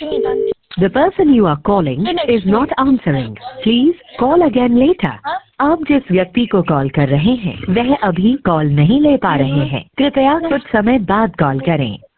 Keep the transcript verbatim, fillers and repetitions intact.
नहीं जानती। The person you are calling is not answering. Please call again later. आप जिस व्यक्ति को कॉल कर रहे हैं वह अभी कॉल नहीं ले पा रहे हैं। कृपया कुछ समय बाद कॉल करें।